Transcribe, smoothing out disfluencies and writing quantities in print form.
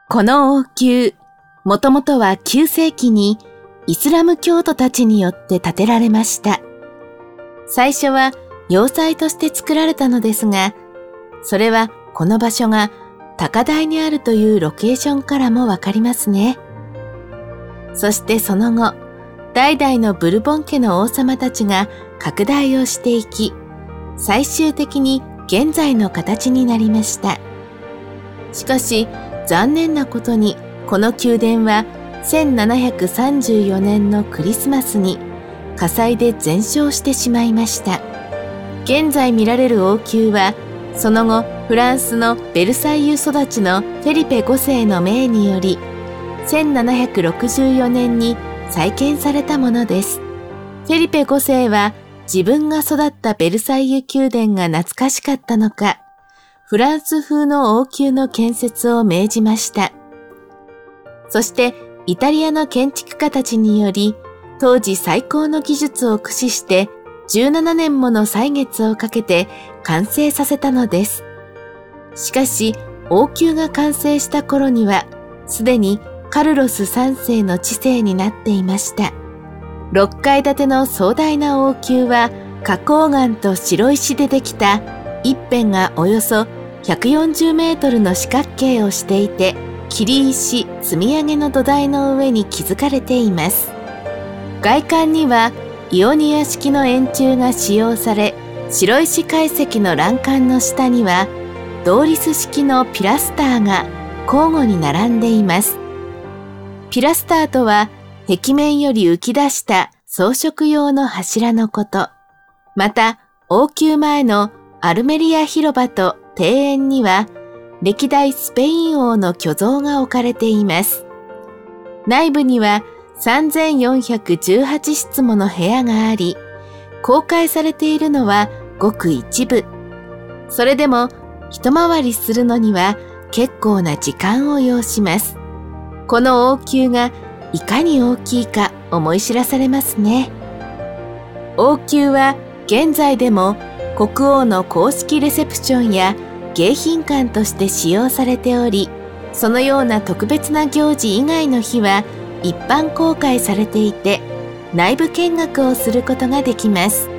この王宮、もともとは9世紀にイスラム教徒たちによって建てられました。最初は要塞として作られたのですが、それはこの場所が高台にあるというロケーションからもわかりますね。そしてその後、代々のブルボン家の王様たちが拡大をしていき、最終的に現在の形になりました。しかし、残念なことにこの宮殿は1734年のクリスマスに火災で全焼してしまいました。現在見られる王宮は、その後フランスのベルサイユ育ちのフェリペ5世の命により1764年に再建されたものです。フェリペ5世は自分が育ったベルサイユ宮殿が懐かしかったのか、フランス風の王宮の建設を命じました。そしてイタリアの建築家たちにより、当時最高の技術を駆使して17年もの歳月をかけて完成させたのです。しかし王宮が完成した頃にはすでにカルロス3世の治世になっていました。6階建ての壮大な王宮は花崗岩と白石でできた一辺がおよそ140メートルの四角形をしていて、切り石積み上げの土台の上に築かれています。外観にはイオニア式の円柱が使用され、白石階石の欄干の下にはドーリス式のピラスターが交互に並んでいます。ピラスターとは壁面より浮き出した装飾用の柱のこと。また王宮前のアルメリア広場と庭園には歴代スペイン王の巨像が置かれています。内部には3418室もの部屋があり、公開されているのはごく一部。それでも一回りするのには結構な時間を要します。この王宮がいかに大きいか思い知らされますね。王宮は現在でも国王の公式レセプションや迎賓館として使用されており、そのような特別な行事以外の日は一般公開されていて、内部見学をすることができます。